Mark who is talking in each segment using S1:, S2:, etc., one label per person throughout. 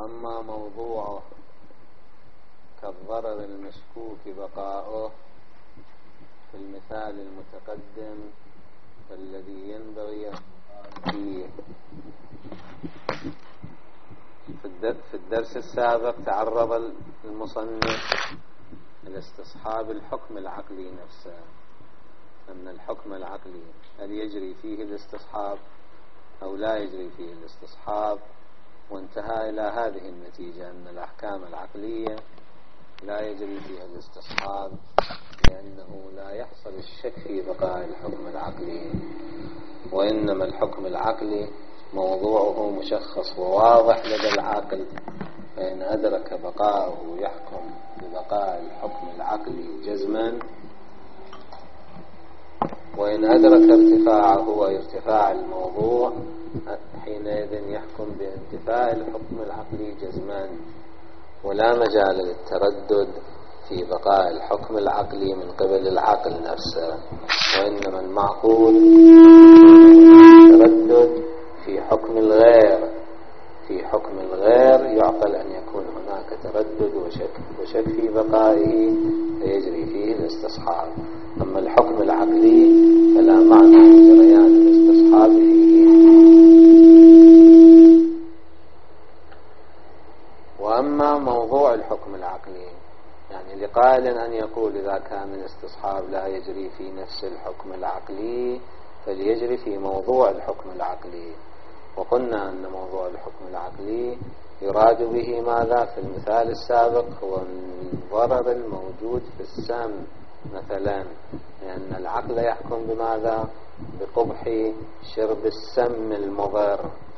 S1: وأما موضوعه كالضرر المشكوك بقاؤه في المثال المتقدم فالذي ينبغي فيه. في الدرس السابق تعرض المصنف إلى استصحاب الحكم العقلي نفسه، أن الحكم العقلي هل يجري فيه الاستصحاب أو لا يجري فيه الاستصحاب، وانتهى إلى هذه النتيجة أن الأحكام العقلية لا يجري فيها الاستصحاب لأنه لا يحصل الشك في بقاء الحكم العقلي، وإنما الحكم العقلي موضوعه مشخص وواضح لدى العاقل، فإن أدرك بقاءه يحكم ببقاء الحكم العقلي جزما، وإن أدرك ارتفاعه وارتفاع الموضوع حينئذ يحكم بانتفاء الحكم العقلي جزما، ولا مجال للتردد في بقاء الحكم العقلي من قبل العقل نفسه، وإنما المعقول التردد في حكم الغير. في حكم الغير يعقل أن يكون هناك تردد وشك في بقائه فيجري فيه الاستصحاب. أما الحكم العقلي فلا معنى لجريان الاستصحاب فيه. وأما موضوع الحكم العقلي، يعني لقائل أن يقول إذا كان الاستصحاب لا يجري في نفس الحكم العقلي فليجري في موضوع الحكم العقلي، وقلنا أن موضوع الحكم العقلي يراد به ماذا في المثال السابق؟ هو الضرر الموجود في السم مثلا، لأن العقل يحكم بماذا؟ بقبح شرب السم المضر،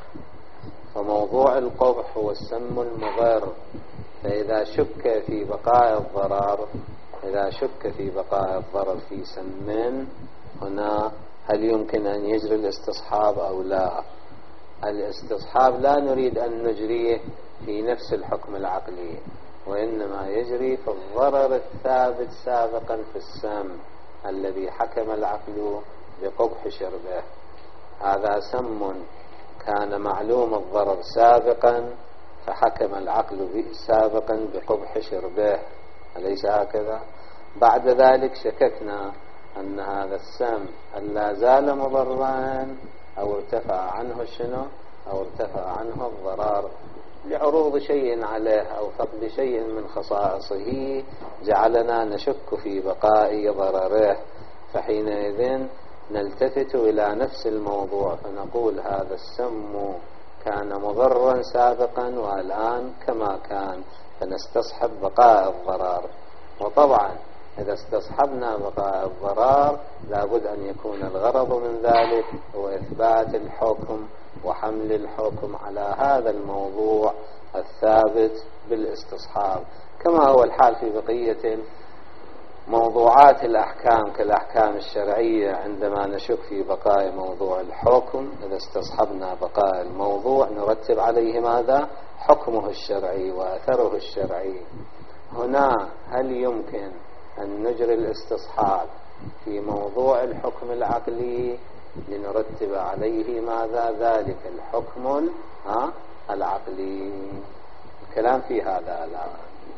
S1: فموضوع القبح هو السم المضر. فإذا شك في بقاء الضرر، إذا شك في بقاء الضرر في سم هنا هل يمكن أن يجري الاستصحاب أو لا؟ الاستصحاب لا نريد أن نجريه في نفس الحكم العقلي، وإنما يجري في الضرر الثابت سابقا في السم الذي حكم العقل بقبح شربه. هذا سم كان معلوم الضرر سابقا فحكم العقل سابقا بقبح شربه، أليس هكذا؟ بعد ذلك شككنا أن هذا السم لا زال مضرا أو ارتفع عنه شنو؟ أو ارتفع عنه الضرر لعروض شيء عليه أو فقد شيء من خصائصه جعلنا نشك في بقاء ضرره، فحينئذ نلتفت إلى نفس الموضوع فنقول هذا السم كان مضرا سابقا والآن كما كان، فنستصحب بقاء الضرر. وطبعا إذا استصحبنا بقاء الضرر لابد أن يكون الغرض من ذلك هو إثبات الحكم وحمل الحكم على هذا الموضوع الثابت بالاستصحاب، كما هو الحال في بقية موضوعات الأحكام كالأحكام الشرعية. عندما نشك في بقاء موضوع الحكم إذا استصحبنا بقاء الموضوع نرتب عليه ماذا؟ حكمه الشرعي وأثره الشرعي. هنا هل يمكن أن نجري الاستصحاب في موضوع الحكم العقلي لنرتب عليه ماذا؟ ذلك الحكم العقلي. الكلام في هذا الآن.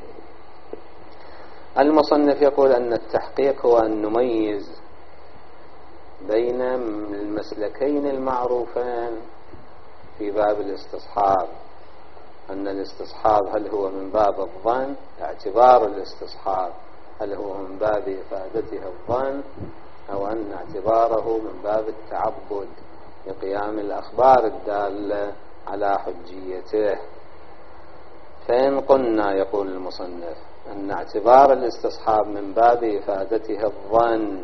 S1: المصنف يقول أن التحقيق هو أن نميز بين المسلكين المعروفين في باب الاستصحاب، أن الاستصحاب هل هو من باب الظن، اعتبار الاستصحاب هل هو من باب إفادته الظن، أو أن اعتباره من باب التعبد لقيام الأخبار الدالة على حجيته. فإن قلنا يقول المصنف أن اعتبار الاستصحاب من باب إفادته الظن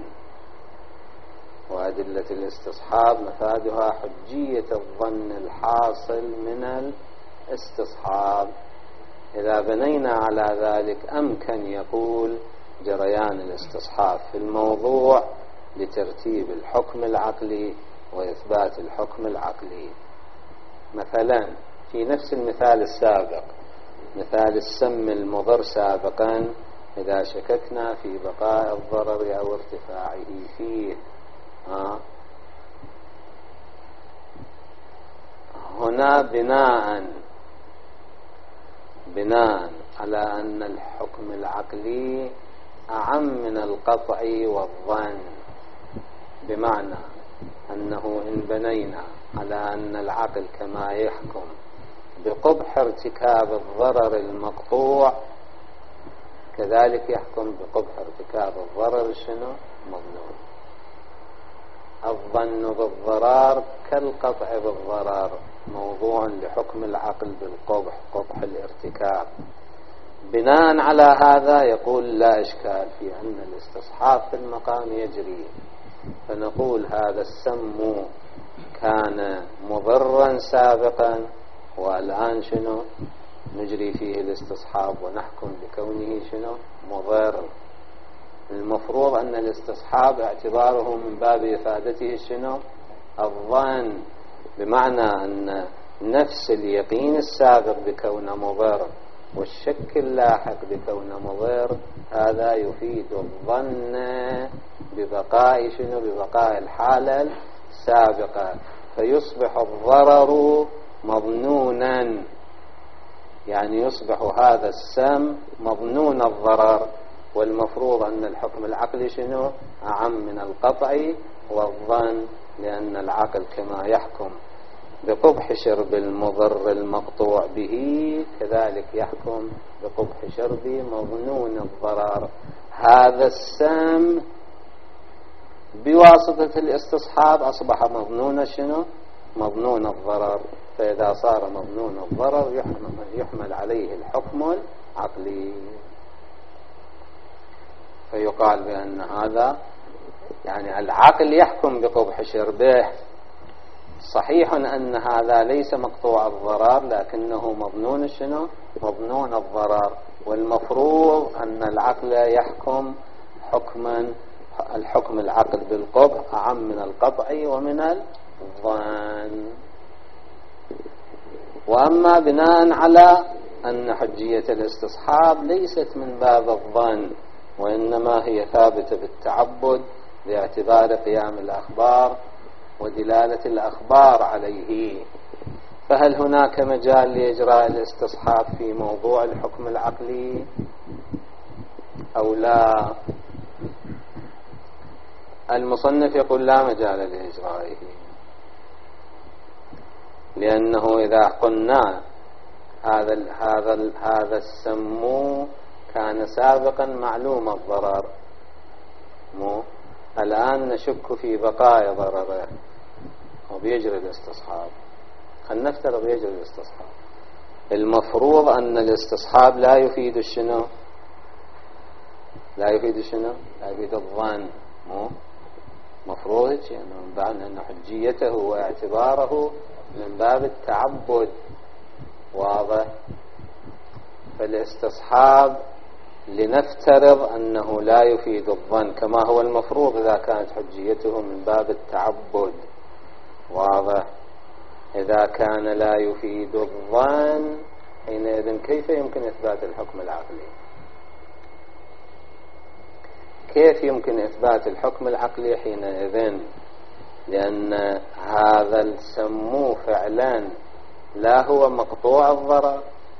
S1: وأدلة الاستصحاب مفادها حجية الظن الحاصل من الاستصحاب، إذا بنينا على ذلك أمكن يقول جريان الاستصحاب في الموضوع لترتيب الحكم العقلي وإثبات الحكم العقلي. مثلا في نفس المثال السابق، مثال السم المضر سابقا، إذا شككنا في بقاء الضرر أو ارتفاعه فيه هنا بناء بناء على أن الحكم العقلي أعم من القطع والظن، بمعنى أنه إن بنينا على أن العقل كما يحكم بقبح ارتكاب الضرر المقطوع كذلك يحكم بقبح ارتكاب الضرر شنو؟ مظنون. الظن بالضرر كالقطع بالضرر موضوع لحكم العقل بالقبح، قبح الارتكاب. بناء على هذا يقول لا إشكال في أن الاستصحاب في المقام يجري، فنقول هذا السم كان مضرا سابقا والآن شنو؟ نجري فيه الاستصحاب ونحكم بكونه شنو؟ مضر. المفروض أن الاستصحاب اعتباره من باب إفادته شنو؟ الظن، بمعنى أن نفس اليقين السابق بكونه مضر والشك اللاحق بكونه مضر هذا يفيد الظن ببقاء شنو؟ ببقاء الحالة السابقة، فيصبح الضرر مظنونا، يعني يصبح هذا السم مظنون الضرر. والمفروض أن الحكم العقلي شنو؟ أعم من القطع والظن، لأن العقل كما يحكم بقبح شرب المضر المقطوع به كذلك يحكم بقبح شرب مظنون الضرر. هذا السم بواسطة الاستصحاب أصبح مظنون شنو؟ مظنون الضرر، فإذا صار مظنون الضرر يحمل عليه الحكم العقلي، فيقال بأن هذا يعني العقل يحكم بقبح شربه. صحيح أن هذا ليس مقطوع الضرر لكنه مظنون شنو؟ مظنون الضرر. والمفروض أن العقل يحكم حكما الحكم العقل بالقبح أعم من القطع ومن الظن. وأما بناء على أن حجية الاستصحاب ليست من باب الظن وإنما هي ثابتة بالتعبد باعتبار قيام الأخبار ودلالة الأخبار عليه، فهل هناك مجال لإجراء الاستصحاب في موضوع الحكم العقلي أو لا؟ المصنف يقول لا مجال لإجرائه، لأنه إذا قلنا هذا السم كان سابقا معلوم الضرر، الآن نشك في بقاء ضرره وبيجري الاستصحاب. خلينا نفترض يجري الاستصحاب، المفروض أن الاستصحاب لا يفيد الشنو؟ لا يفيد الشنو؟ لا يفيد الظن. مفروض أنه من باب أن حجيته واعتباره من باب التعبد، واضح؟ فالاستصحاب لنفترض أنه لا يفيد الظن كما هو المفروض إذا كانت حجيته من باب التعبد، واضح؟ إذا كان لا يفيد الظن حينئذ كيف يمكن إثبات الحكم العقلي؟ كيف يمكن إثبات الحكم العقلي حينئذ؟ لأن هذا السمو فعلا لا هو مقطوع الضرر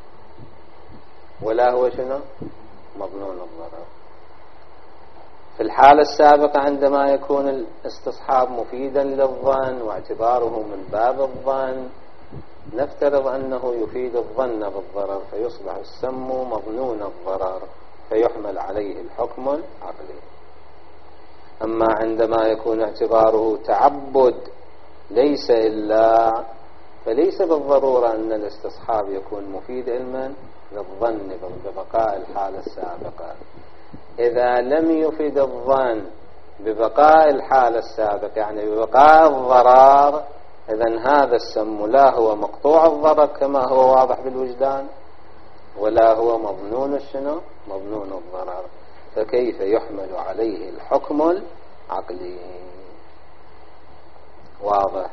S1: ولا هو شنو؟ مظنون الضرر. في الحالة السابقة عندما يكون الاستصحاب مفيدا للظن واعتباره من باب الظن نفترض أنه يفيد الظن بالضرر فيصبح السم مظنون الضرر فيحمل عليه الحكم العقلي. أما عندما يكون اعتباره تعبد ليس إلا فليس بالضرورة أن الاستصحاب يكون مفيد علما للظن ببقاء الحالة السابقة. إذا لم يفيد الظن ببقاء الحالة السابقة يعني ببقاء الضرر، إذن هذا السم لا هو مقطوع الضرر كما هو واضح بالوجدان ولا هو مظنون الشنو؟ مظنون الضرر، فكيف يحمل عليه الحكم العقلي؟ واضح؟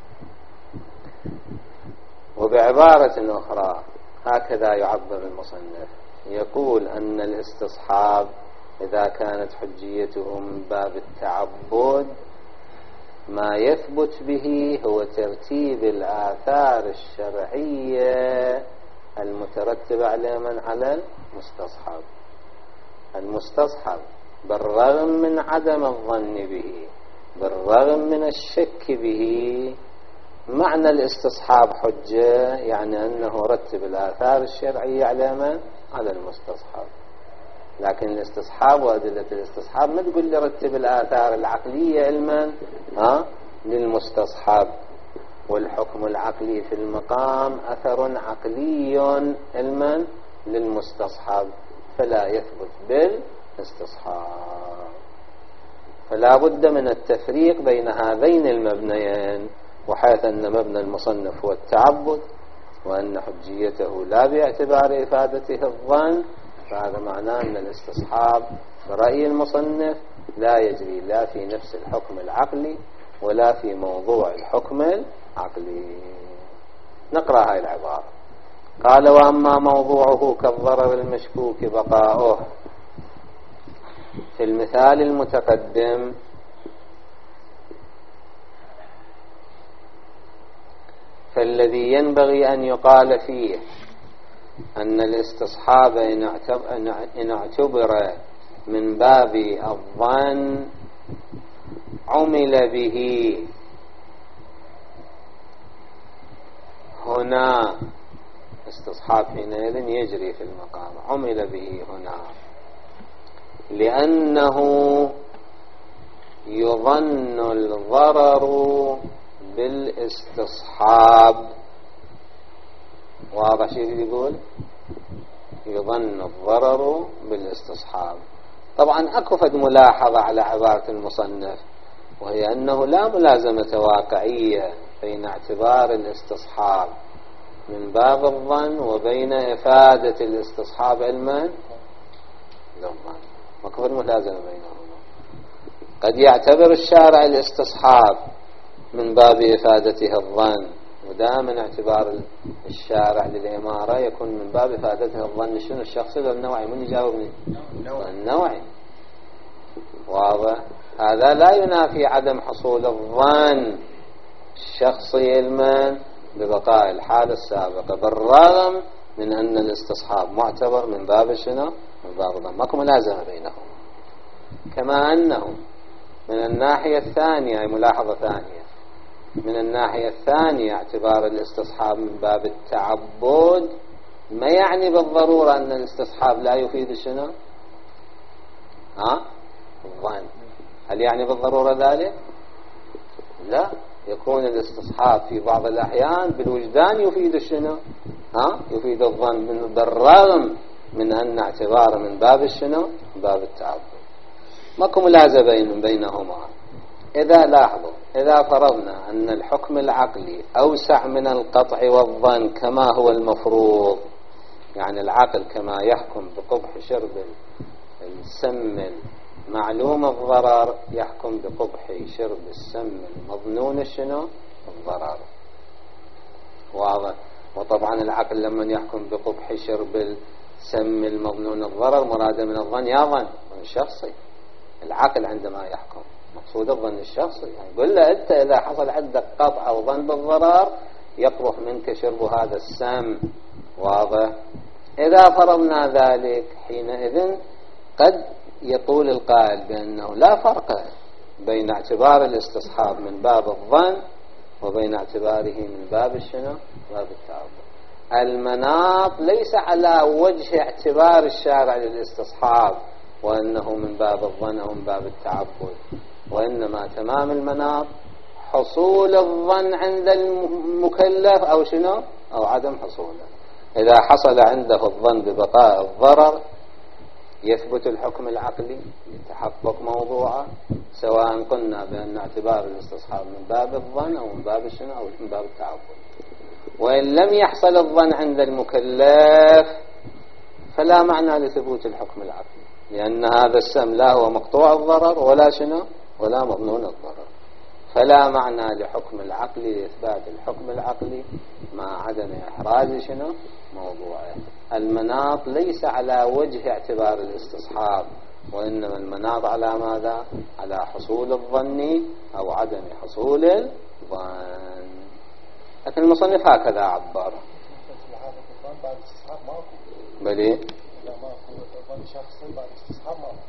S1: وبعبارة أخرى هكذا يعبر المصنف، يقول أن الاستصحاب إذا كانت حجيته من باب التعبد ما يثبت به هو ترتيب الآثار الشرعية المترتب عليه من على المستصحب. المستصحب بالرغم من عدم الظن به، بالرغم من الشك به، معنى الاستصحاب حجة، يعني أنه رتب الآثار الشرعية على من؟ على المستصحب. لكن الاستصحاب وأدلة الاستصحاب ما تقول لي رتب الآثار العقلية علما للمستصحب. والحكم العقلي في المقام أثر عقلي علما للمستصحب، فلا يثبت بالاستصحاب. فلا بد من التفريق بين هذين المبنيين، وحيث أن مبنى المصنف هو التعبد، وأن حجيته لا باعتبار إفادته الظن، فهذا معناه أن الاستصحاب برأي المصنف لا يجري لا في نفس الحكم العقلي ولا في موضوع الحكم العقلي. نقرأ هاي العبارة. قال: وأما موضوعه كالضرر المشكوك بقاؤه. في المثال المتقدم فالذي ينبغي أن يقال فيه أن الاستصحاب إن اعتبر من باب الظن عمل به هنا. استصحاب حينئذ يجري في المقام، عمل به هنا لأنه يظن الضرر بالاستصحاب. واضح شيء يقول؟ يظن الضرر بالاستصحاب. طبعا أكفت ملاحظة على عبارة المصنف، وهي أنه لا ملازمة واقعية بين اعتبار الاستصحاب من باب الظن وبين إفادة الاستصحاب علما للظن. أكفت ملازمة بينهما. قد يعتبر الشارع الاستصحاب من باب إفادته الظن، ودائما اعتبار الشارع للإمارة يكون من باب إفادته الظن. شنو الشخصي ولا النوعي؟ من يجاوبني؟ النوعي. واضح؟ هذا لا ينافي عدم حصول الظن الشخصي علما ببقاء الحالة السابقة، بالرغم من أن الاستصحاب معتبر من باب شنو؟ من باب الظن. ماكو ملازمة بينهم. كما أنه من الناحية الثانية، ملاحظة ثانية، من الناحية الثانية اعتبار الاستصحاب من باب التعبد ما يعني بالضرورة أن الاستصحاب لا يفيد شنو؟ الظن. هل يعني بالضرورة ذلك؟ لا، يكون الاستصحاب في بعض الأحيان بالوجدان يفيد شنو؟ يفيد الظن، بالرغم من أن اعتباره من باب شنو؟ من باب التعبد. ماكو ملازمة بينهما. إذا لاحظوا، إذا فرضنا أن الحكم العقلي أوسع من القطع والظن كما هو المفروض، يعني العقل كما يحكم بقبح شرب السم معلوم الضرر يحكم بقبح شرب السم المظنون شنو؟ الضرر. واضح؟ وطبعا العقل لما يحكم بقبح شرب السم المظنون الضرر مراد من الظن يا ظن شخصي. العقل عندما يحكم مقصود الظن الشخصي، يعني يقول له أنت إذا حصل عندك قطع أو ظن بالضرر يقبح منك شرب هذا السم. واضح؟ إذا فرضنا ذلك حينئذ قد يطول القائل بأنه لا فرق بين اعتبار الاستصحاب من باب الظن وبين اعتباره من باب شنو؟ باب التعبد. المناط ليس على وجه اعتبار الشارع للاستصحاب وأنه من باب الظن أو من باب التعبد، وإنما تمام المناط حصول الظن عند المكلف أو شنو؟ أو عدم حصوله. إذا حصل عنده الظن ببقاء الضرر يثبت الحكم العقلي، يتحقق موضوعه، سواء قلنا بأن اعتبار الاستصحاب من باب الظن أو من باب شنو؟ أو من باب التعبد. وإن لم يحصل الظن عند المكلف فلا معنى لثبوت الحكم العقلي، لأن هذا السم لا هو مقطوع الضرر ولا شنو؟ ولا مظنون الضرر. فلا معنى لحكم العقل لإثبات الحكم العقلي مع عدم إحراز شنو؟ موضوعه. المناط ليس على وجه اعتبار الاستصحاب، وإنما المناط على ماذا؟ على حصول الظن أو عدم حصول الظن. لكن المصنف هكذا عبر.
S2: بعد استصحاب ماكو.
S1: بلي
S2: لا ماكو ظن شخصي بعد استصحاب ماكو.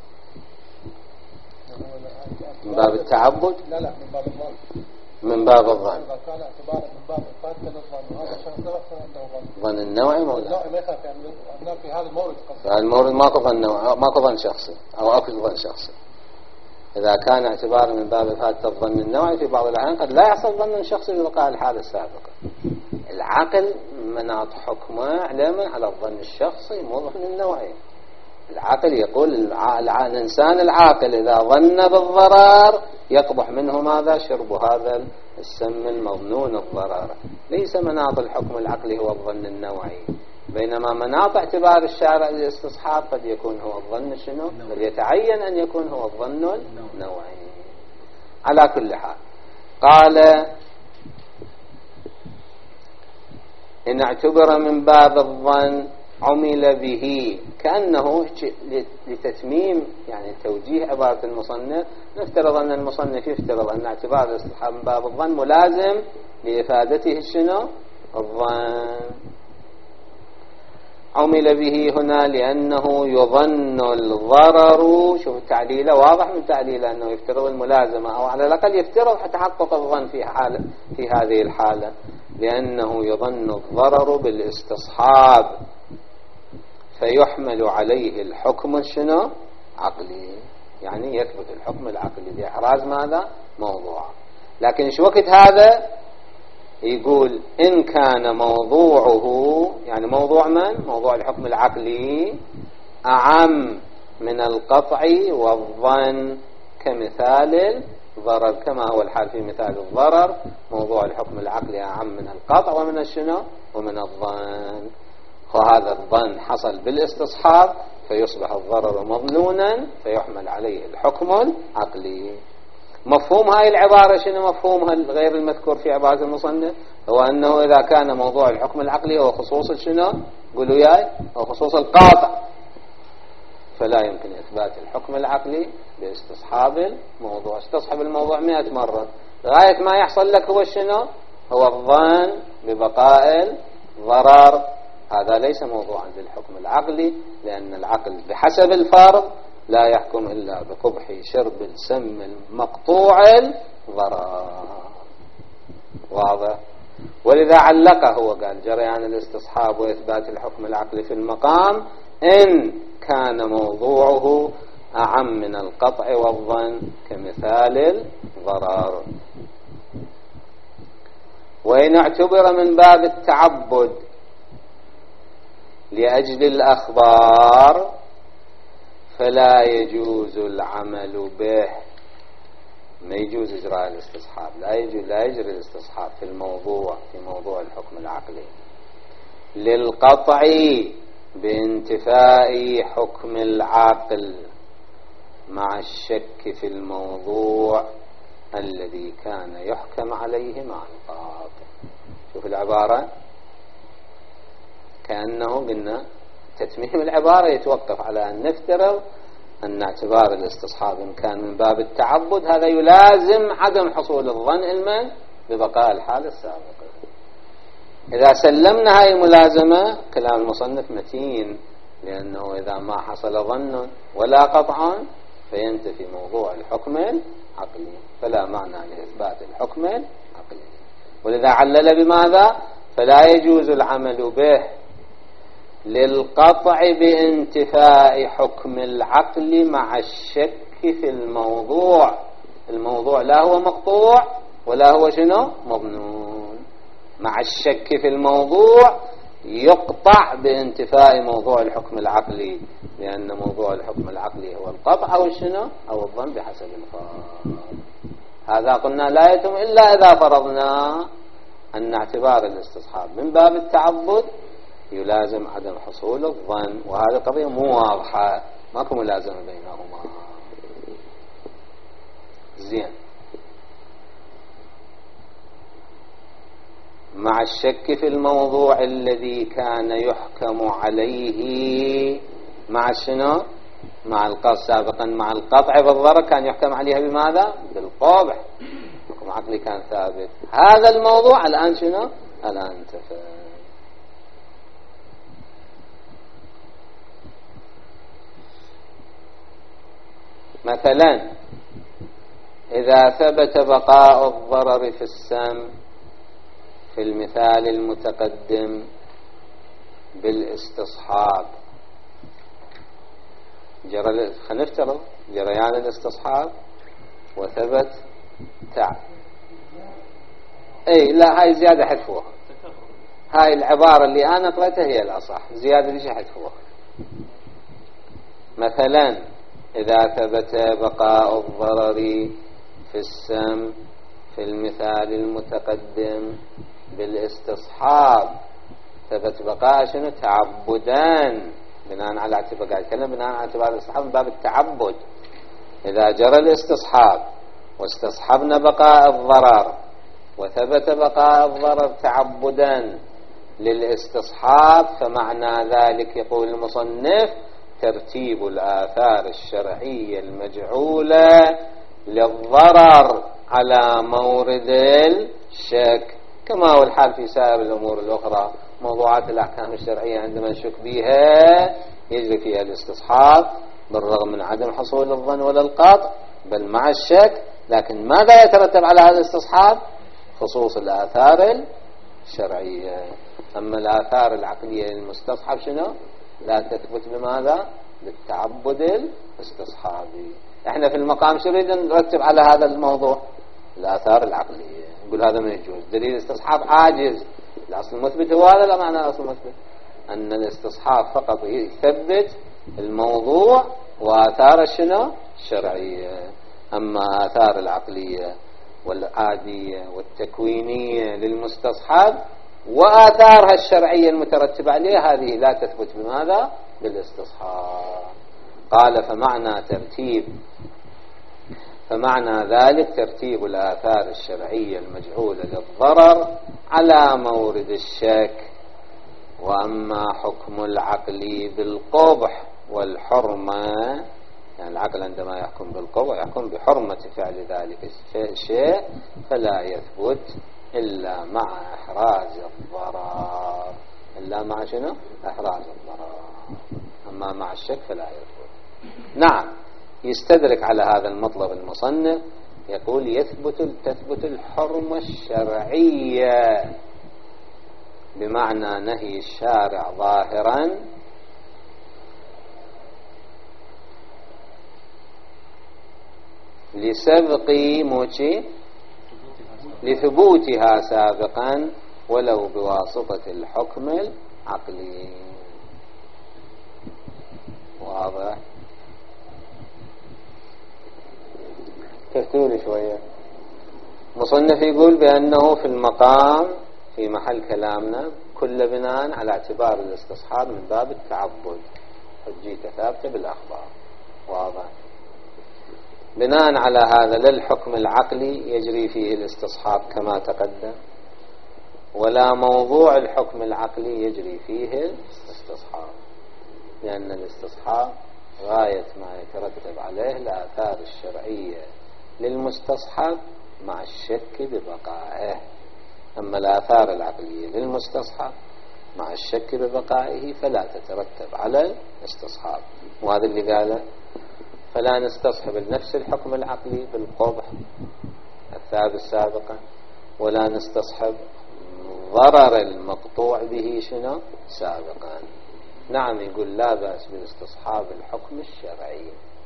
S1: من باب التعبد؟
S2: لا من باب الظن.
S1: من باب الظن.
S2: إذا كان اعتباره من باب إثبات الظن وهذا الشخص لا يكون عنده ظن.
S1: ظن النوعي مولا.
S2: النوعي ما يخاف يعني في هذا المورد.
S1: في هذا المورد ماكو ظن نوعي، ماكو ظن شخصي أو أكو ظن شخصي. إذا كان اعتباره من باب إثبات الظن النوعي في بعض الأحيان قد لا يحصل ظن شخصي ببقاء الحالة السابقة. العقل مناط حكمه علما على الظن الشخصي مو ظن النوعي. العقل يقول الإنسان العاقل إذا ظن بالضرر يقبح منه ماذا؟ شرب هذا السم المظنون الضرر. ليس مناط الحكم العقلي هو الظن النوعي، بينما مناط اعتبار الشارع الاستصحاب قد يكون هو الظن شنو؟ بل يتعين أن يكون هو الظن النوعي. على كل حال قال إن اعتبر من باب الظن عمل به، كأنه لتتميم يعني توجيه عبارة المصنف. نفترض أن المصنف يفترض أن اعتبار الاستصحاب من باب الظن ملازم لإفادته شنو؟ الظن. عمل به هنا لأنه يظن الضرر. شوف التعليل واضح من تعليله أنه يفترض الملازمة، أو على الأقل يفترض تحقق الظن في هذه الحالة، لأنه يظن الضرر بالاستصحاب فيحمل عليه الحكم شنو؟ عقلي. يعني يثبت الحكم العقلي بإحراز ماذا؟ موضوع. لكن شو وقت هذا يقول إن كان موضوعه، يعني موضوع من؟ موضوع الحكم العقلي أعم من القطع والظن كمثال الضرر، كما هو الحال في مثال الضرر. موضوع الحكم العقلي أعم من القطع ومن الشنو؟ ومن الظن. وهذا الظن حصل بالاستصحاب فيصبح الضرر مظنونا فيحمل عليه الحكم العقلي. مفهوم هاي العبارة شنو مفهومها غير المذكور في عبارة المصنف؟ هو أنه إذا كان موضوع الحكم العقلي هو خصوص شنو؟ قولوا ياي، هو خصوص القاطع، فلا يمكن إثبات الحكم العقلي باستصحاب الموضوع. استصحب الموضوع 100 مرة لغاية ما يحصل لك هو شنو؟ هو الظن ببقاء الضرر. هذا ليس موضوعا للحكم العقلي، لأن العقل بحسب الفرض لا يحكم إلا بقبح شرب السم المقطوع الضرر. واضح؟ ولذا علقه هو قال جريان الاستصحاب وإثبات الحكم العقلي في المقام إن كان موضوعه أعم من القطع والظن كمثال الضرر. وإن اعتبر من باب التعبد لأجل الأخبار فلا يجوز العمل به. ما يجوز إجراء الاستصحاب، لا يجري الاستصحاب في موضوع الحكم العقلي للقطع بانتفاء حكم العاقل مع الشك في الموضوع الذي كان يحكم عليه مع القاطع. شوف العبارة، كأنه قلنا تتميم العبارة يتوقف على أن نفترض أن اعتبار الاستصحاب إن كان من باب التعبد هذا يلازم عدم حصول الظن علما ببقاء الحالة السابقة. إذا سلمنا هاي الملازمة كلام المصنف متين، لأنه إذا ما حصل ظن ولا قطع فينتفي موضوع الحكم العقلي، فلا معنى لإثبات الحكم العقلي. ولذا علل بماذا؟ فلا يجوز العمل به للقطع بانتفاء حكم العقل مع الشك في الموضوع. الموضوع لا هو مقطوع ولا هو شنو؟ مظنون. مع الشك في الموضوع يقطع بانتفاء موضوع الحكم العقلي، لأن موضوع الحكم العقلي هو القطع أو شنو؟ أو الظن بحسب الفرض. هذا قلنا لا يتم إلا إذا فرضنا أن اعتبار الاستصحاب من باب التعبد يلازم عدم حصول الظن، وهذه قضية مو واضحة، ماكو ملازمة بينهما. زين. مع الشك في الموضوع الذي كان يحكم عليه مع شنو؟ مع القطع سابقا، مع القطع بالضرر كان يحكم عليها بماذا؟ بالقبح. حكم عقلي كان ثابت. هذا الموضوع الآن شنو؟ الآن انتفى. مثلا إذا ثبت بقاء الضرر في السم في المثال المتقدم بالاستصحاب، نفترض جريان الاستصحاب وثبت تعب. اي لا، هاي زيادة حذفوها، هاي العبارة اللي انا قرأتها هي الاصح، زيادة ليش حذفوها. مثلا إذا ثبت بقاء الضرر في السم في المثال المتقدم بالاستصحاب، ثبت بقاء شنو؟ تعبدان، بناء على اعتبار كلام بناء على اعتبار الاستصحاب من باب التعبد. إذا جرى الاستصحاب واستصحبنا بقاء الضرر وثبت بقاء الضرر تعبدا للاستصحاب، فمعنى ذلك يقول المصنف ترتيب الآثار الشرعية المجعولة للضرر على مورد الشك، كما هو الحال في سائر الأمور الأخرى. موضوعات الأحكام الشرعية عندما نشك بها يجري فيها الاستصحاب بالرغم من عدم حصول الظن ولا القطع، بل مع الشك. لكن ماذا يترتب على هذا الاستصحاب؟ خصوص الآثار الشرعية. أما الآثار العقلية للمستصحب شنو؟ لا تثبت بماذا؟ بالتعبد الاستصحابي. احنا في المقام شو نريد نرتب على هذا الموضوع؟ الآثار العقلية. نقول هذا ما يجوز، دليل الاستصحاب عاجز. الأصل المثبت هو هذا، لا معنى الأصل المثبت أن الاستصحاب فقط يثبت الموضوع وآثار شنو؟ الشرعية. أما آثار العقلية والعادية والتكوينية للمستصحب وآثارها الشرعية المترتبة عليها هذه لا تثبت بماذا؟ بالاستصحاب. قال فمعنى ذلك ترتيب الآثار الشرعية المجعولة للضرر على مورد الشك. وأما حكم العقل بالقبح والحرمة، يعني العقل عندما يحكم بالقبح يحكم بحرمة فعل ذلك الشيء، فلا يثبت إلا مع إحراز الضرر. إلا مع شنو؟ إحراز الضرر. أما مع الشك فلا يثبت. نعم، يستدرك على هذا المطلب المصنف، يقول تثبت الحرمة الشرعية بمعنى نهي الشارع ظاهرا لثبوتها سابقا ولو بواسطة الحكم العقلي. واضح؟ تفتوني شوية. مصنف يقول بأنه في المقام في محل كلامنا كل بناء على اعتبار الاستصحاب من باب التعبد، حجيته ثابتة بالأخبار. واضح؟ بناء على هذا للحكم العقلي يجري فيه الاستصحاب كما تقدم، ولا موضوع الحكم العقلي يجري فيه الاستصحاب، لأن الاستصحاب غاية ما يترتب عليه الآثار الشرعية للمستصحب مع الشك ببقائه. أما الآثار العقلية للمستصحب مع الشك ببقائه فلا تترتب على الاستصحاب. وهذا اللي قاله فلا نستصحب نفس الحكم العقلي بالقبح الثابت سابقا، ولا نستصحب ضرر المقطوع به شنو سابقا. نعم، يقول لا بأس بالاستصحاب الحكم الشرعي.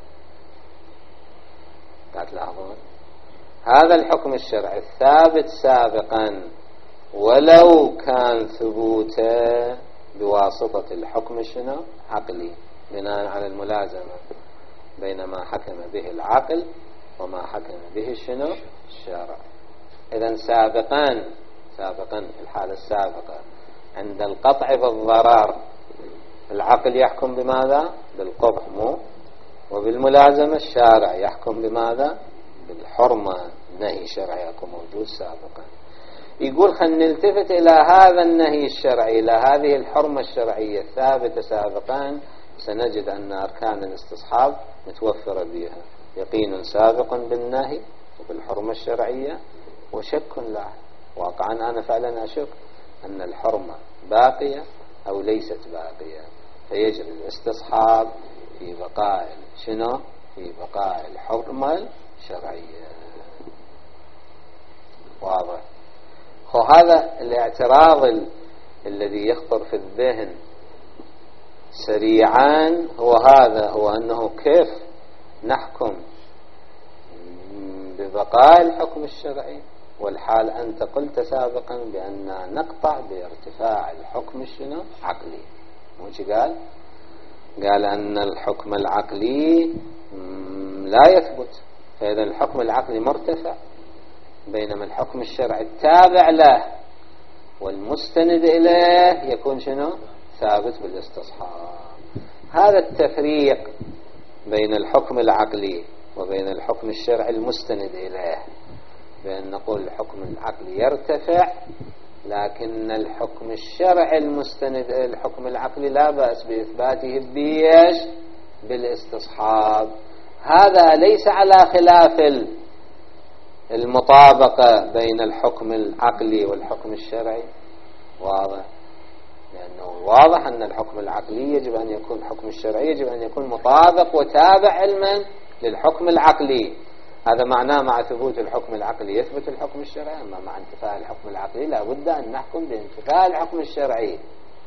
S1: قاعد تلاحظون هذا الحكم الشرعي الثابت سابقا ولو كان ثبوته بواسطة الحكم شنو عقلي، بناء على الملازمة بين ما حكم به العقل وما حكم به شنو الشرع. إذن سابقا في الحالة السابقة عند القطع بالضرر العقل يحكم بماذا؟ بالقبح، وبالملازمة الشارع يحكم بماذا؟ بالحرمة. نهي شرعي يكون موجود سابقا. يقول خلينا نلتفت إلى هذا النهي الشرعي، إلى هذه الحرمة الشرعية الثابتة سابقا، سنجد أن أركان الاستصحاب متوفرة بها: يقين سابق بالنهي وبالحرمة الشرعية، وشك له. واقعا أنا فعلا أشك أن الحرمة باقية أو ليست باقية، فيجري الاستصحاب في بقاء شنو في بقاء الحكم الشرعي. واضح؟ وهذا الاعتراض الذي يخطر في الذهن سريعا هو أنه كيف نحكم ببقاء الحكم الشرعي والحال أنت قلت سابقا بأن نقطع بارتفاع الحكم الشنو عقلي. موش قال أن الحكم العقلي لا يثبت، فإذا الحكم العقلي مرتفع، بينما الحكم الشرعي التابع له والمستند إليه يكون شنو ثابت بالاستصحاب. هذا التفريق بين الحكم العقلي وبين الحكم الشرعي المستند إليه، بأن نقول الحكم العقلي يرتفع لكن الحكم الشرعي المستند إلى الحكم العقلي لا بأس بإثباته بالاستصحاب. هذا ليس على خلاف المطابقة بين الحكم العقلي والحكم الشرعي. واضح؟ لأنه واضح أن الحكم العقلي يجب أن يكون، الحكم الشرعي يجب أن يكون مطابق وتابع علما للحكم العقلي. هذا معناه مع ثبوت الحكم العقلي يثبت الحكم الشرعي، أما مع انتفاء الحكم العقلي لا بد أن نحكم بانتفاء الحكم الشرعي.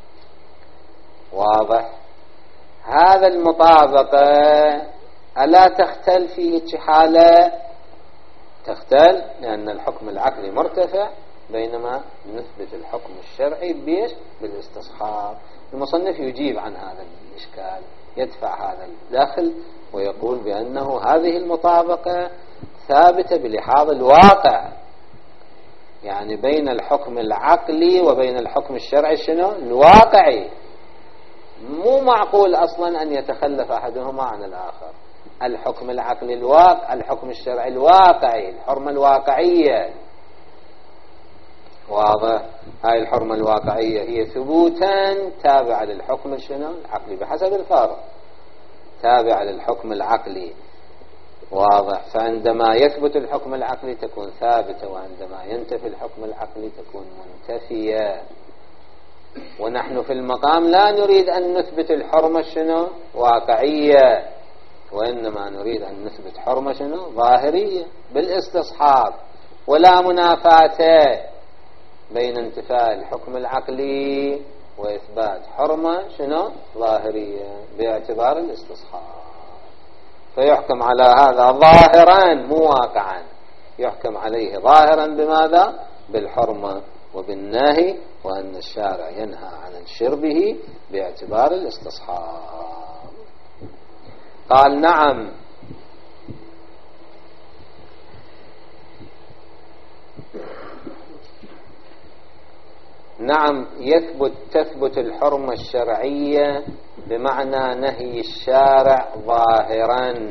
S1: واضح؟ هذا المطابقة ألا تختل في حالة؟ تختل، لأن الحكم العقلي مرتفع بينما نثبت الحكم الشرعي بالاستصحاب. المصنف يجيب عن هذا الإشكال، يدفع هذا الداخل ويقول بأنه هذه المطابقة ثابتة بلحاظ الواقع، يعني بين الحكم العقلي وبين الحكم الشرعي شنو الواقعي. مو معقول أصلا أن يتخلف أحدهما عن الآخر. الحكم العقلي الحكم الشرعي الواقعي، الحرمة الواقعية. واضح؟ هاي الحرمة الواقعية هي ثبوتا تابعة للحكم شنو العقلي بحسب الفرق، تابعة للحكم العقلي. واضح؟ فعندما يثبت الحكم العقلي تكون ثابتة، وعندما ينتفي الحكم العقلي تكون منتفية. ونحن في المقام لا نريد أن نثبت الحرمة شنو واقعية، وإنما نريد أن نثبت حرمة شنو ظاهرية بالاستصحاب، ولا منافاة بين انتفاء الحكم العقلي وإثبات حرمة شنو ظاهرية باعتبار الاستصحاب. فيحكم على هذا ظاهرا مو واقعا، يحكم عليه ظاهرا بماذا؟ بالحرمة وبالنهي، وأن الشارع ينهى عن شربه باعتبار الاستصحاب. قال نعم، نعم تثبت الحرمة الشرعية بمعنى نهي الشارع ظاهرا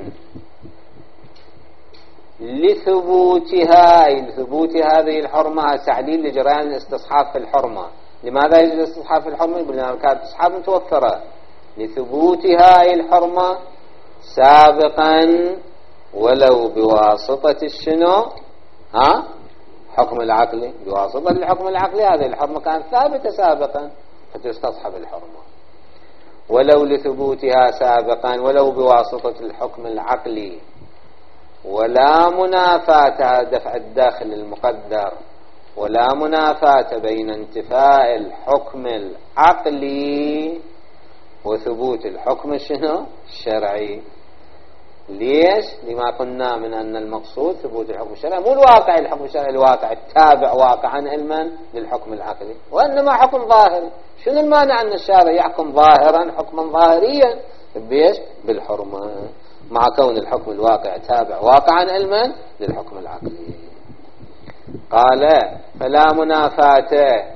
S1: لثبوت هذه الحرمة. تعليل لجريان الاستصحاب في الحرمة. لماذا يجب الاستصحاب في الحرمة؟ يقول لنا كانت الاستصحاب متوفرة لثبوت هذه الحرمة سابقا ولو بواسطة الشنو حكم العقلي. بواسطة الحكم العقلي هذه الحرمة كانت ثابتة سابقا فتستصحب الحرمة، ولو لثبوتها سابقا ولو بواسطة الحكم العقلي. ولا منافاة، دفع الداخل المقدر، ولا منافاة بين انتفاء الحكم العقلي وثبوت الحكم شنو الشرعي. ليش؟ لما قلنا من أن المقصود ثبوت الحكم الشرعي مو الواقع، الحكم الشرعي الواقع التابع واقعا علما للحكم العقلي، وإنما حكم ظاهري. شنو المانع أن الشارع يحكم ظاهرا حكما ظاهريا بيش بالحرمة، مع كون الحكم الواقع تابع واقعا علما للحكم العقلي. قال فلا منافاة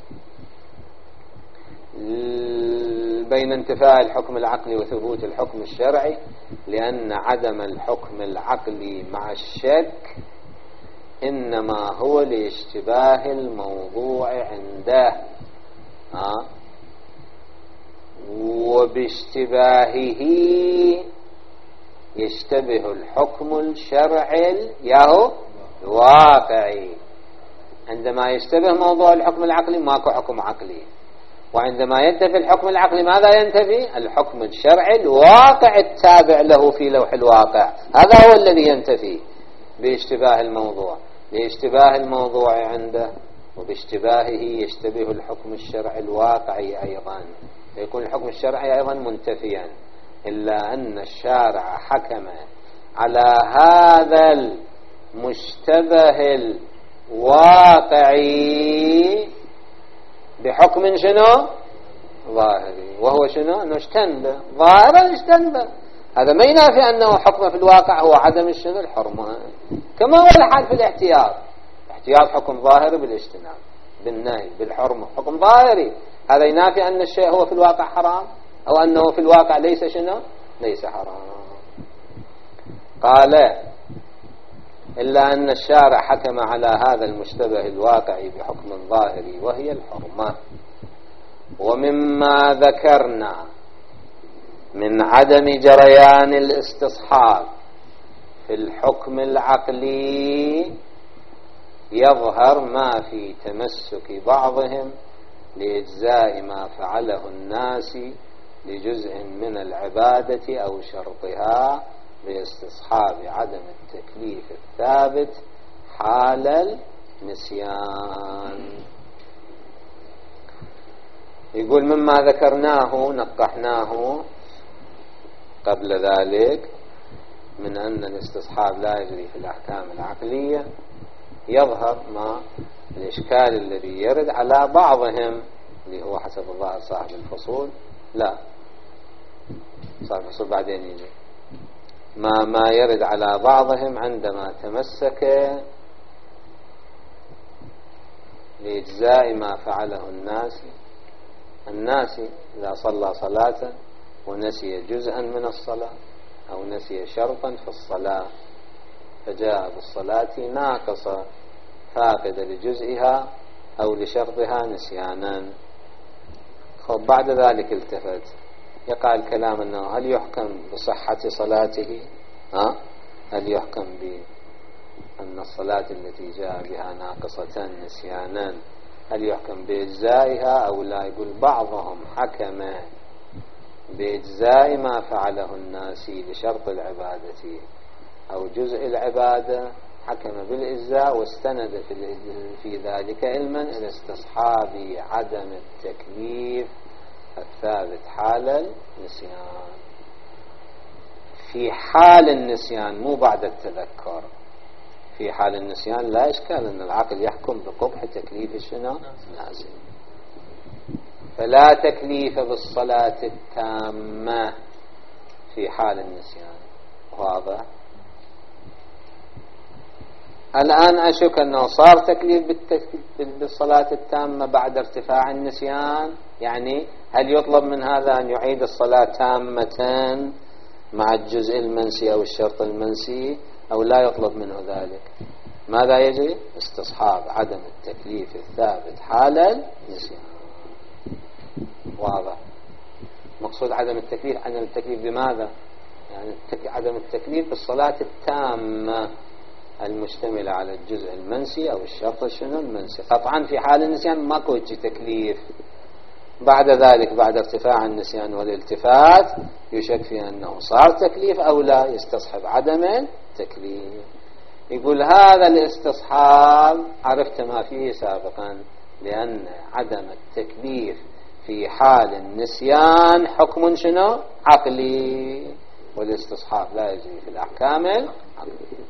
S1: بين انتفاء الحكم العقلي وثبوت الحكم الشرعي، لأن عدم الحكم العقلي مع الشك إنما هو لاشتباه الموضوع عنده، وباشتباهه يشتبه الحكم الشرعي ياهو الواقعي. عندما يشتبه موضوع الحكم العقلي ماكو حكم عقلي، وعندما ينتفي الحكم العقلي ماذا ينتفي؟ الحكم الشرعي الواقع التابع له في لوح الواقع، هذا هو الذي ينتفي باشتباه الموضوع، لاشتباه الموضوع عنده وباشتباهه يشتبه الحكم الشرعي الواقعي أيضا، فيكون الحكم الشرعي أيضا منتفيا. إلا أن الشارع حكم على هذا المشتبه الواقعي بحكم شنو؟ ظاهري، وهو شنو؟ أنه اجتنبه ظاهرا اجتنبه. هذا ما ينافي أنه حكم في الواقع هو عدم الشنو؟ الحرمة، كما هو الحال في الاحتياط. الاحتياط حكم ظاهري بالاجتناب، بالنهي، بالحرمة، حكم ظاهري. هذا ينافي أن الشيء هو في الواقع حرام أو أنه في الواقع ليس شنو؟ ليس حرام. قال إلا أن الشارع حكم على هذا المشتبه الواقعي بحكم ظاهري وهي الحرمة. ومما ذكرنا من عدم جريان الاستصحاب في الحكم العقلي يظهر ما في تمسك بعضهم لإجزاء ما فعله الناس لجزء من العبادة أو شرطها باستصحاب عدم التكليف الثابت حال النسيان. يقول مما ذكرناه نقحناه قبل ذلك من أن الاستصحاب لا يجري في الأحكام العقلية، يظهر ما الإشكال الذي يرد على بعضهم اللي هو حسب الظاهر صاحب الفصول، لا صاحب الفصول بعدين يجي، ما يرد على بعضهم عندما تمسك لإجزاء ما فعله الناس إذا صلى صلاة ونسي جزءا من الصلاة أو نسي شرطا في الصلاة فجاء بالصلاة ناقصة فاقدة لجزئها أو لشرطها نسيانا، بعد ذلك التفت يقع الكلام أنه هل يحكم بصحة صلاته؟ هل يحكم بأن الصلاة التي جاء بها ناقصة نسيانا هل يحكم بإجزائها أو لا؟ يقول بعضهم حكم بإجزاء ما فعله الناس لشرط العبادة أو جزء العبادة، حكم بالإجزاء واستند في ذلك علما إلى استصحاب عدم التكليف الثابت حال النسيان. في حال النسيان مو بعد التذكر، في حال النسيان لا إشكال أن العقل يحكم بقبح تكليف الشنو؟ الناسي. فلا تكليف بالصلاة التامة في حال النسيان، واضح؟ الآن أشك أنه صار تكليف بالصلاة التامة بعد ارتفاع النسيان، يعني هل يطلب من هذا أن يعيد الصلاة تامة مع الجزء المنسي أو الشرط المنسي أو لا يطلب منه ذلك؟ ماذا يجري؟ استصحاب عدم التكليف الثابت حال النسيان، واضح؟ مقصود عدم التكليف بماذا؟ يعني عدم التكليف بالصلاة التامة المشتملة على الجزء المنسي أو الشرط شنو المنسي. قطعا في حال النسيان ماكو تكليف، بعد ذلك بعد ارتفاع النسيان والالتفات يشك في أنه صار تكليف أو لا، يستصحب عدم التكليف. يقول هذا الاستصحاب عرفت ما فيه سابقا، لأن عدم التكليف في حال النسيان حكم شنو؟ عقلي، والاستصحاب لا يجري في الأحكام العقلية،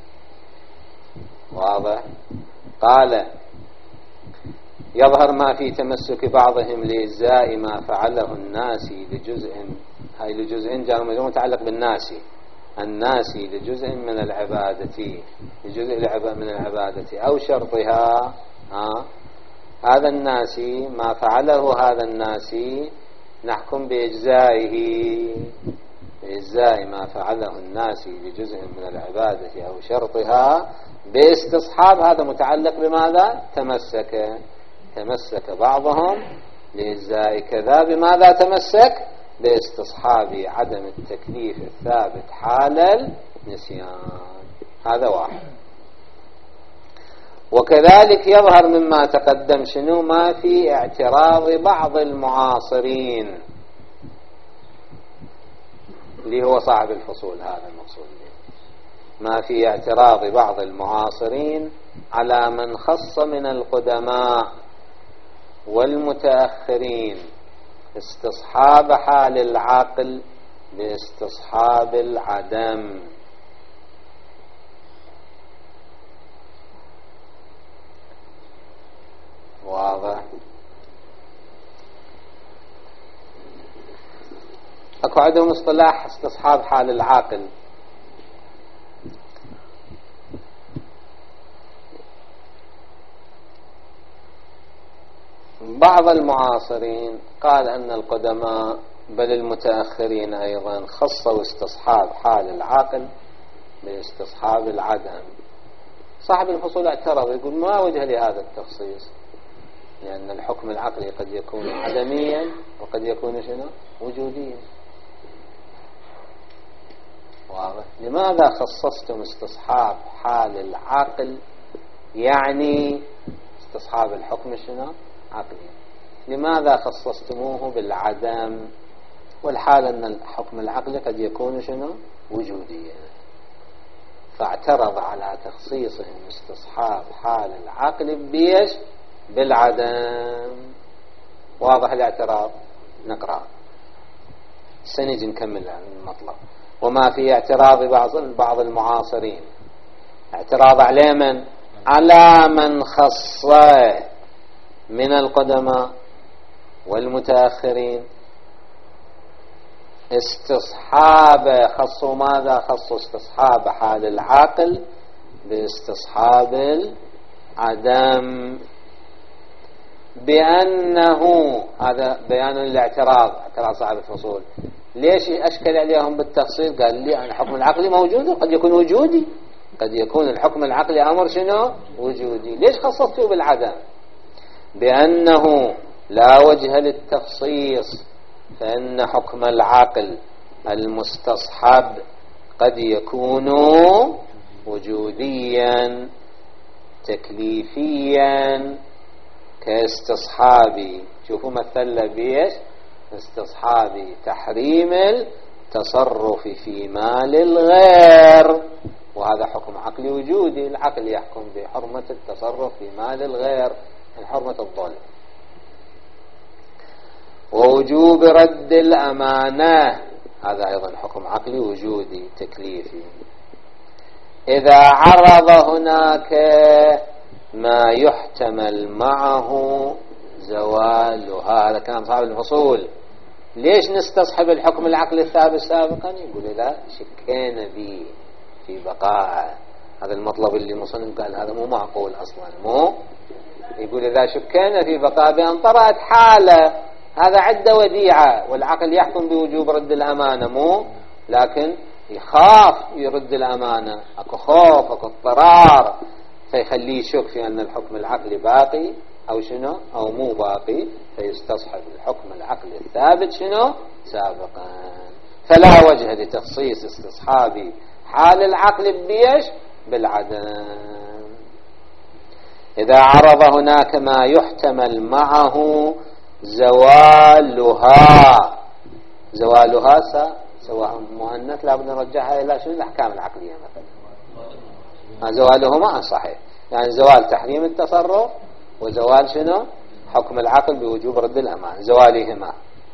S1: واضح؟ قال يظهر ما في تمسك بعضهم لإجزاء ما فعله الناس لجزء جار مجرور متعلق بالناس، الناس لجزء من العبادة، لجزء من العبادة أو شرطها. هذا الناس ما فعله هذا الناس نحكم بإجزائه، بإجزاء ما فعله الناس لجزء من العبادة أو شرطها باستصحاب. هذا متعلق بماذا؟ تمسك بعضهم لإجزاء كذا، بماذا تمسك؟ باستصحاب عدم التكليف الثابت حال النسيان. هذا واحد. وكذلك يظهر مما تقدم شنو ما في اعتراض بعض المعاصرين اللي هو صاحب الفصول، هذا المقصود ما في اعتراض بعض المعاصرين على من خص من القدماء والمتأخرين استصحاب حال العقل باستصحاب العدم. واضح؟ اكو عندهم اصطلاح استصحاب حال العاقل، بعض المعاصرين قال أن القدماء بل المتأخرين أيضا خصوا استصحاب حال العاقل باستصحاب العدم. صاحب الفصول اعترض يقول ما وجه لهذا التخصيص، لأن الحكم العقلي قد يكون عدميا وقد يكون شنو وجوديا. واضح؟ لماذا خصصتم استصحاب حال العقل يعني استصحاب الحكم شنو عقلي؟ لماذا خصصتموه بالعدم والحال أن الحكم العقلي قد يكون شنو وجوديا؟ فاعترض على تخصيصهم استصحاب حال العقل بيش بالعدم. واضح الاعتراض؟ نقرأ سنجي نكمل المطلب. وما في اعتراض بعض المعاصرين، اعتراض على من؟ على من خص من القدماء والمتأخرين استصحاب، خصوا ماذا؟ خصوا استصحاب حال العقل باستصحاب العدم، بأنه هذا بيان الاعتراض، اعتراض صاحب الفصول. ليش أشكل عليهم بالتفصيل؟ قال لي أن الحكم العقلي موجود وقد يكون وجودي، قد يكون الحكم العقلي أمر شنو وجودي، ليش خصصته بالعدم؟ بأنه لا وجه للتخصيص، فإن حكم العقل المستصحب قد يكون وجوديا تكليفيا كاستصحاب، شوفوا مثل بيش استصحاب تحريم التصرف في مال الغير، وهذا حكم عقلي وجودي، العقل يحكم بحرمة التصرف في مال الغير من حرمة الظلم. ووجوب رد الأمانة، هذا أيضا حكم عقلي وجودي تكليفي. إذا عرض هناك ما يحتمل معه زوالها، هذا كلام صاحب الفصول. ليش نستصحب الحكم العقلي الثابت سابقا؟ يقول إذا شكينا به في بقاء، هذا المطلب اللي مصنف قال هذا مو معقول أصلا، مو يقول إذا شكينا في بقاء بأن طرأت حالة، هذا عدة وديعة، والعقل يحكم بوجوب رد الأمانة، مو لكن يخاف يرد الأمانة، أكو خوف أكو اضطرار، فيخليه يشك في أن الحكم العقلي باقي أو شنو أو مو باقي، فيستصحب الحكم العقلي الثابت شنو سابقا. فلا وجه لتخصيص استصحاب حال العقل بيش بالعدم. إذا عرض هناك ما يحتمل معه زوالها، زوالها سواء مؤنث لا بد نرجعها إلى شنو الأحكام العقلية مثلا، زوالهما صحيح، يعني زوال تحريم التصرف وزوال شنو حكم العقل بوجوب رد الأمان، زوالهما.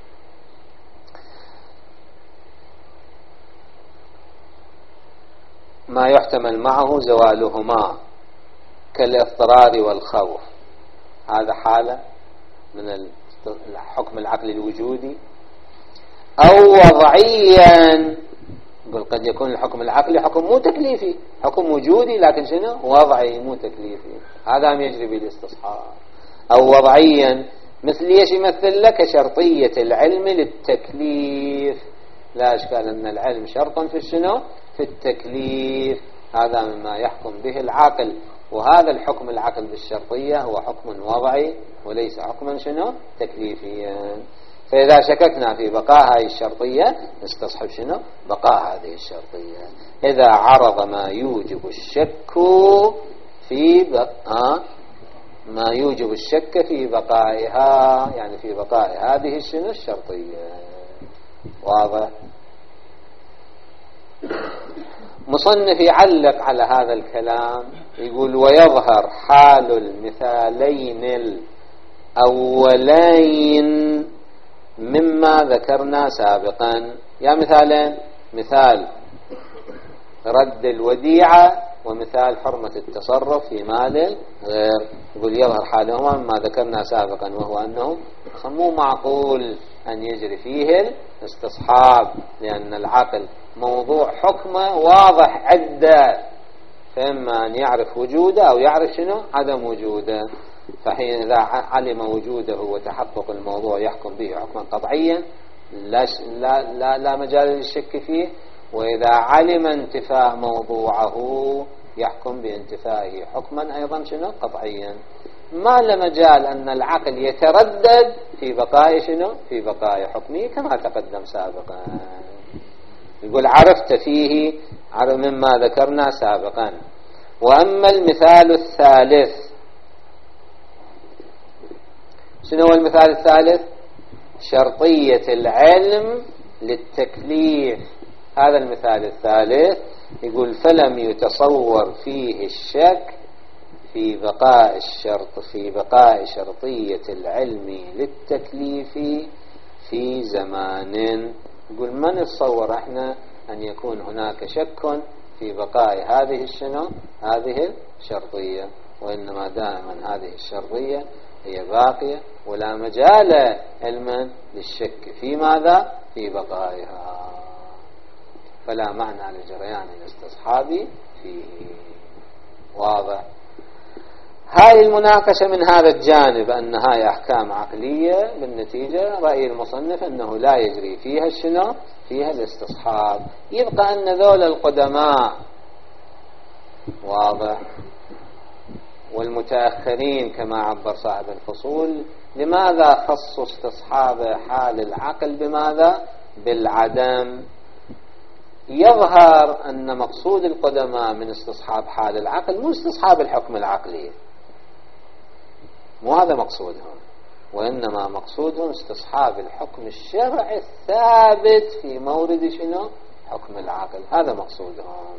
S1: ما يحتمل معه زوالهما كالاضطرار والخوف، هذا حالة من الحكم العقلي الوجودي. أو وضعيا، يقول قد يكون الحكم العقلي حكم مو تكليفي، حكم وجودي لكن شنو وضعي مو تكليفي، هذا ما يجري بالاستصحاب. أو وضعيا مثل ايش؟ يمثل لك شرطية العلم للتكليف، لا إشكال أن العلم شرطا في شنو في التكليف، هذا مما يحكم به العقل، وهذا الحكم العقل بالشرطية هو حكم وضعي وليس حكما شنو تكليفيا. فإذا شككنا في بقاء هذه الشرطية نستصحب شنو بقاء هذه الشرطية. إذا عرض ما يوجب الشك ما يوجب الشك في بقائها، يعني في بقاء هذه الشنو الشرطية. واضح؟ مصنف يعلق على هذا الكلام يقول: ويظهر حال المثالين الأولين مما ذكرنا سابقا. يا مثالين: مثال رد الوديعة، ومثال حرمة التصرف في مال غير. يقول: يظهر حالهما مما ذكرنا سابقا، وهو أنه مو معقول أن يجري فيه الاستصحاب، لأن العقل موضوع حكمه واضح عدة، فإما أن يعرف وجوده أو يعرف شنو عدم وجوده. فحين إذا علم وجوده وتحقق الموضوع يحكم به حكما قطعيا لا مجال للشك فيه، وإذا علم انتفاء موضوعه يحكم بانتفائه حكما أيضا شنو قطعيا. ما لمجال أن العقل يتردد في بقاء شنو في بقاء حكمه كما تقدم سابقا. يقول: عرفت فيه مما ذكرنا سابقا. وأما المثال الثالث، شنو هو المثال الثالث؟ شرطية العلم للتكليف. هذا المثال الثالث. يقول: فلم يتصور فيه الشك في بقاء شرطية العلم للتكليف في زمان. يقول: ما نتصور احنا أن يكون هناك شك في بقاء هذه الشرطية، وإنما دائما هذه الشرطية هي باقية، ولا مجال علما للشك في ماذا؟ في بقائها، فلا معنى لجريان الاستصحاب فيه. واضح؟ هاي المناقشة من هذا الجانب، أن هاي أحكام عقلية، بالنتيجة رأي المصنف أنه لا يجري فيها الشنو فيها الاستصحاب. يبقى أن ذول القدماء، واضح، والمتأخرين كما عبر صاحب الفصول، لماذا خصوا استصحاب حال العقل بماذا؟ بالعدم. يظهر أن مقصود القدماء من استصحاب حال العقل مو استصحاب الحكم العقلي، مو هذا مقصودهم، وإنما مقصودهم استصحاب الحكم الشرعي الثابت في مورد شنو حكم العقل. هذا مقصودهم،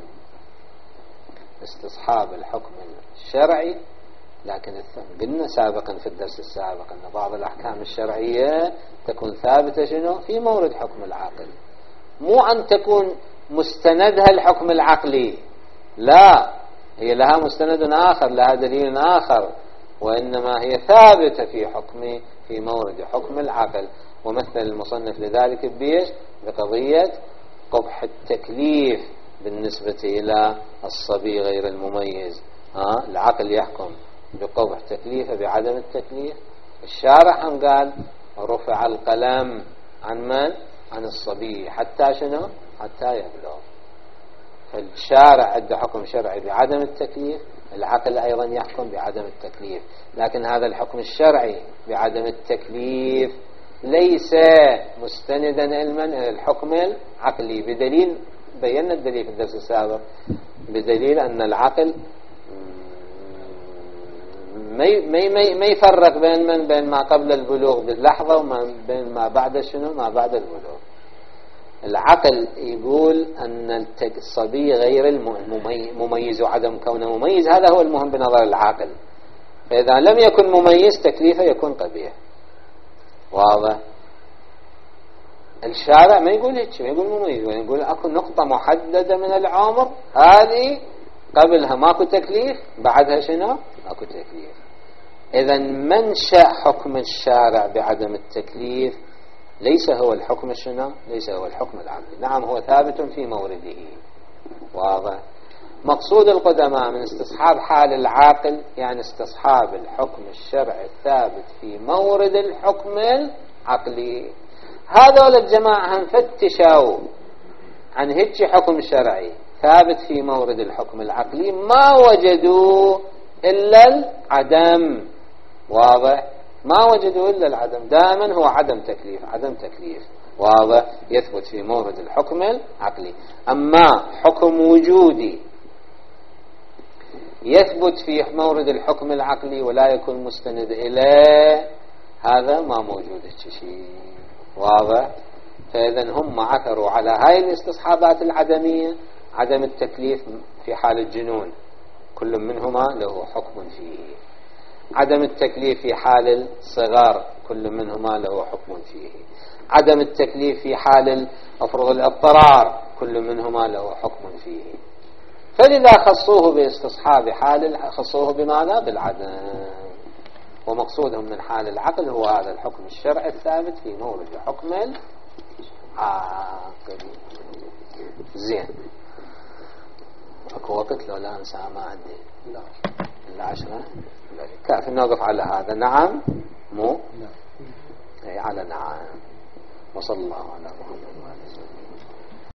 S1: استصحاب الحكم الشرعي. لكن قلنا سابقا في الدرس السابق أن بعض الأحكام الشرعية تكون ثابتة شنو في مورد حكم العقل، مو أن تكون مستندها الحكم العقلي، لا، هي لها مستند آخر، لها دليل آخر، وإنما هي ثابتة في مورد حكم العقل. ومثل المصنف لذلك بيش بقضية قبح التكليف بالنسبة إلى الصبي غير المميز. العقل يحكم بقبح تكليفه بعدم التكليف. الشارع هم قال: رفع القلم عن من؟ عن الصبي حتى شنو حتى يبلغ. فالشارع عنده حكم شرعي بعدم التكليف، العقل أيضا يحكم بعدم التكليف. لكن هذا الحكم الشرعي بعدم التكليف ليس مستندا علما إلى الحكم العقلي، بدليل بينا الدليل في الدرس السابق، بدليل أن العقل ما يفرق بين ما قبل البلوغ باللحظة وما بين ما بعد شنو ما بعد البلوغ. العقل يقول أن الصبي غير المميز، وعدم كونه مميز هذا هو المهم بنظر العاقل. فإذا لم يكن مميز تكليفه يكون قبيح. واضح؟ الشارع ما يقول هيك، ما يقول مميز، يقول أكو نقطة محددة من العمر هذه قبلها ماكو تكليف، بعدها شنو اكو تكليف. إذا منشأ حكم الشارع بعدم التكليف ليس هو الحكم شنو ليس هو الحكم العقلي. نعم هو ثابت في مورده. واضح؟ مقصود القدماء من استصحاب حال العاقل يعني استصحاب الحكم الشرعي الثابت في مورد الحكم العقلي. هذول الجماعة انفتشوا عن هيك حكم شرعي ثابت في مورد الحكم العقلي ما وجدوا إلا العدم. واضح؟ ما وجدوا إلا العدم، دائما هو عدم تكليف، عدم تكليف. واضح؟ يثبت في مورد الحكم العقلي. أما حكم وجودي يثبت في مورد الحكم العقلي ولا يكون مستند إليه، هذا ما موجود شيء واضح. فإذا هم عثروا على هاي الاستصحابات العدمية، عدم التكليف في حال الجنون كل منهما له حكم فيه، عدم التكليف في حال الصغار كل منهما له حكم فيه، عدم التكليف في حال أفرض الاضطرار كل منهما له حكم فيه. فلذا خصوه باستصحاب حال، خصوه بماذا؟ بالعدم. ومقصودهم من حال العقل هو هذا الحكم الشرعي الثابت في مورد حكم العقل. زين، اكو وقت لو لا ساعة ما عندي إلا 10 كافي نوقف على هذا. نعم مو أي على نعم. وصلى الله على محمد وعلى آله وسلم.